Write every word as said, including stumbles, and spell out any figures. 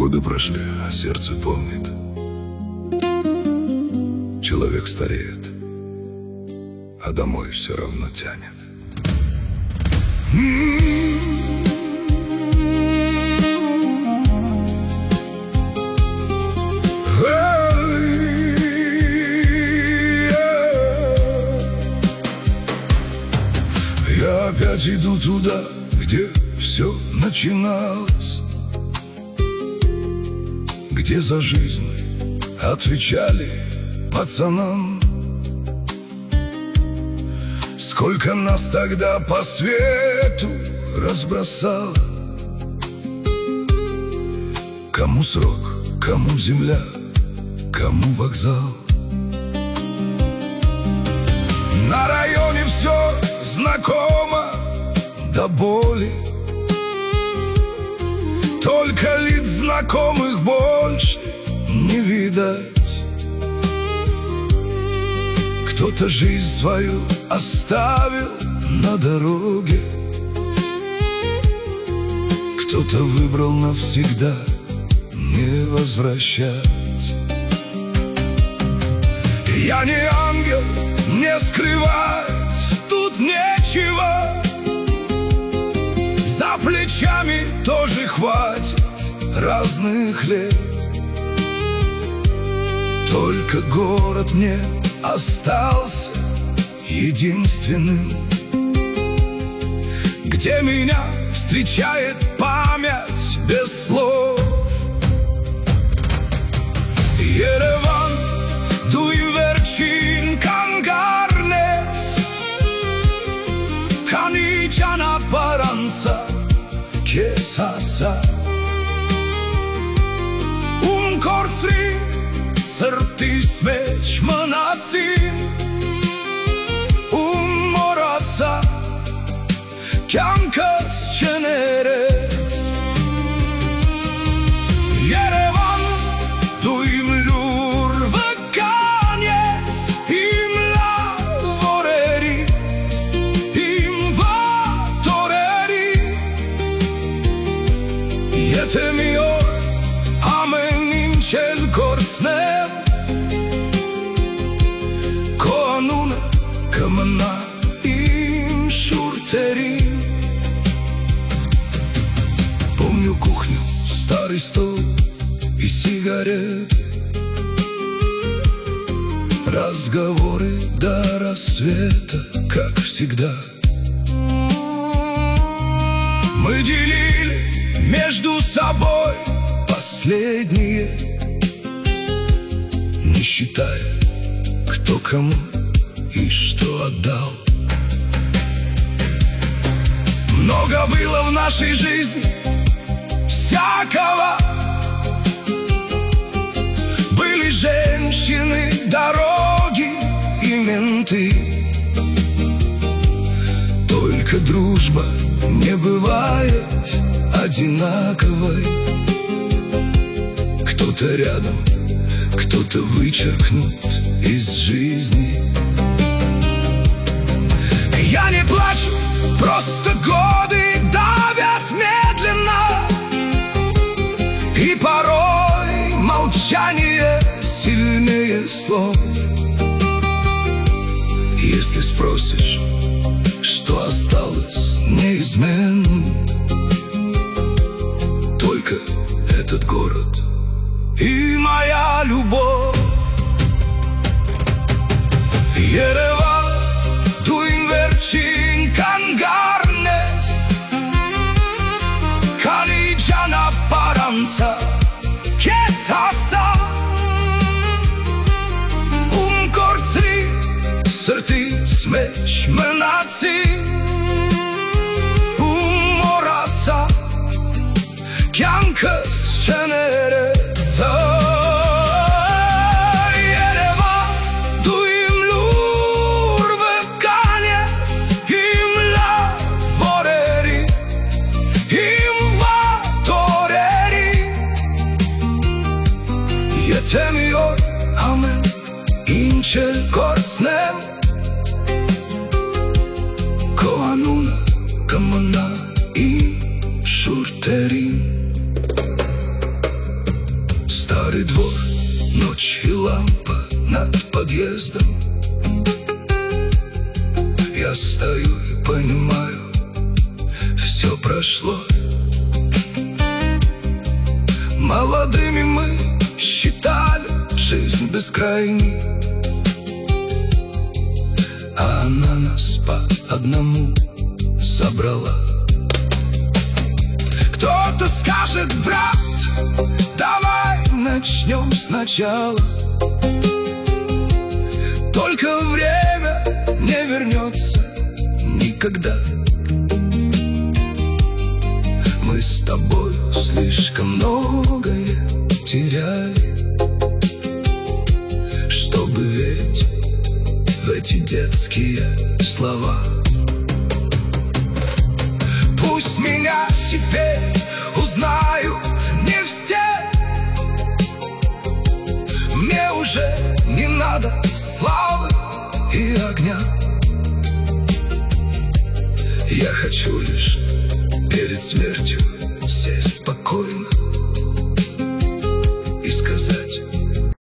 Годы прошли, а сердце помнит. Человек стареет, а домой все равно тянет. Я опять иду туда, где все начиналось, где за жизнь отвечали пацанам. Сколько нас тогда по свету разбросало, кому срок, кому земля, кому вокзал. На районе все знакомо до боли, только лиц знакомых больше не видать. Кто-то жизнь свою оставил на дороге, кто-то выбрал навсегда не возвращать. Я не ангел, не скрывать тут нечего, за плечами тоже хватит разных лет. Только город мне остался единственным, где меня встречает память без слов. Ереван, Дуйверчин, Кангарнес, Каничана Паранса, Кесаса, Умкорцри, Сыртис меч манацин, Уммораца, Кянкас ченерец. Ереван, дуйм люр ваканес, им ла ворери, им ва торери. Етемиор, аменин чел корцнем, коануна камана им шуртери. Помню кухню, старый стол и сигареты, разговоры до рассвета, как всегда. Мы делили между собой последние, не считая, кто кому и что отдал. Много было в нашей жизни всякого. Были женщины, дороги и менты. Только дружба не бывает одинаковой. Кто-то рядом, кто-то вычеркнут из жизни. Я не плачу, просто годы давят медленно, и порой молчание сильнее слов. Если спросишь, что осталось неизменным, только этот город и моя любовь. Ереван, Дуймверчин, Кангарнес, Каничана Паранса, Кесаса, Умкорцри, Сыртис меч манацин, Уммораца, Кянкас ченереца. Jetemiyor amen inçel kortsnem, стою и понимаю, все прошло. Молодыми мы считали жизнь бескрайней, а она нас по одному забрала. Кто-то скажет: брат, давай начнем сначала. Только время не вернется никогда. Мы с тобою слишком многое теряли, чтобы верить в эти детские слова. Пусть меня теперь узнают не все, мне уже не надо славы и огня. Я хочу лишь перед смертью сесть спокойно